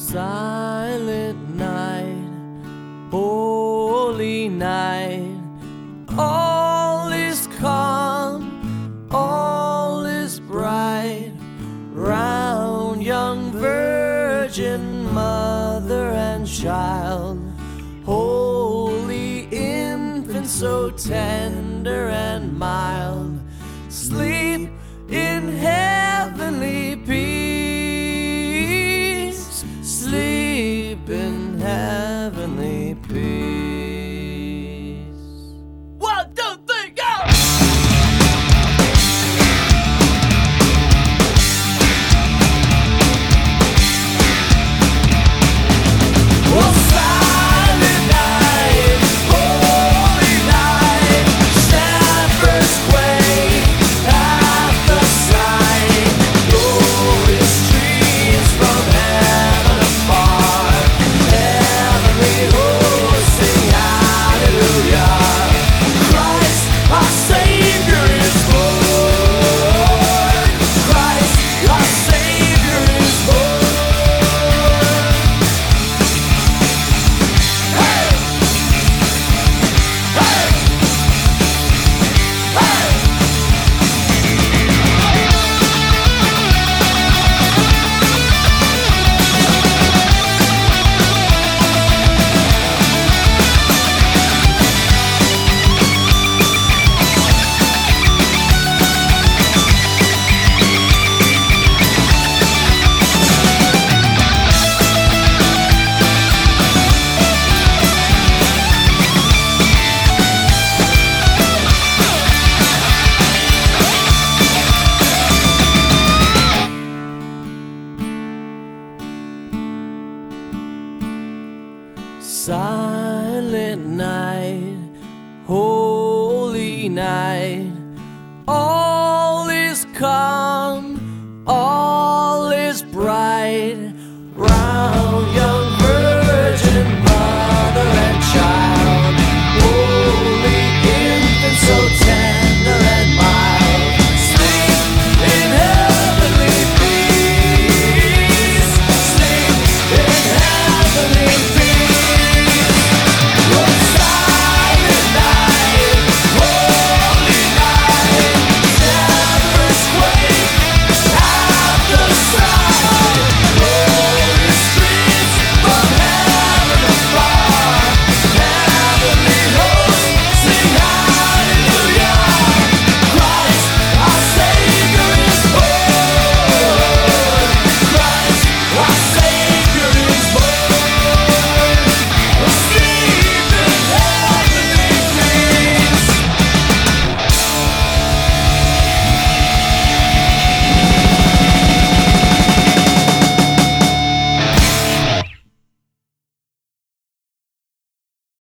Silent night, holy night, all is calm, all is bright, round young virgin mother and child, holy infant so tender and mild, sleep in heavenly peace, sleep in heavenly peace. 1, 2, 3, go! Oh, silent night, holy night, shepherds quake at the sight, glorious streams from heaven afar, heavenly hosts sing hallelujah. Christ our Savior is born, Christ our Savior is born. Hey! Hey! Hey! Silent night, holy night, all is calm.